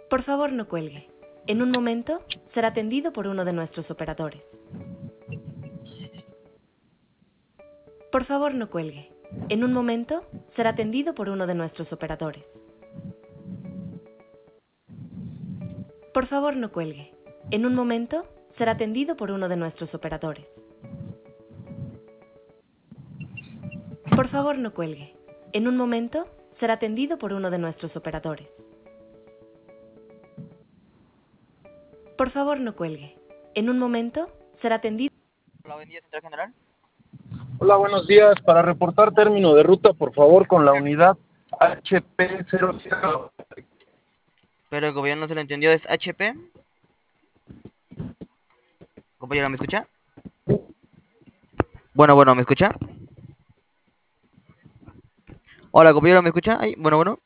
Por favor, no cuelgue. En un momento será atendido por uno de nuestros operadores. Por favor, no cuelgue. En un momento será atendido por uno de nuestros operadores. Por favor, no cuelgue. En un momento será atendido por uno de nuestros operadores. Por favor, no cuelgue. En un momento será atendido por uno de nuestros operadores. Por favor, no cuelgue. En un momento será atendido. Hola, buen día, Central General. Hola, buenos días. Para reportar término de ruta, por favor, con la unidad HP00. Pero el gobierno no se lo entendió, es HP. Compañero, ¿me escucha? Bueno, ¿me escucha? Hola, compañero, ¿me escucha? Ay, bueno.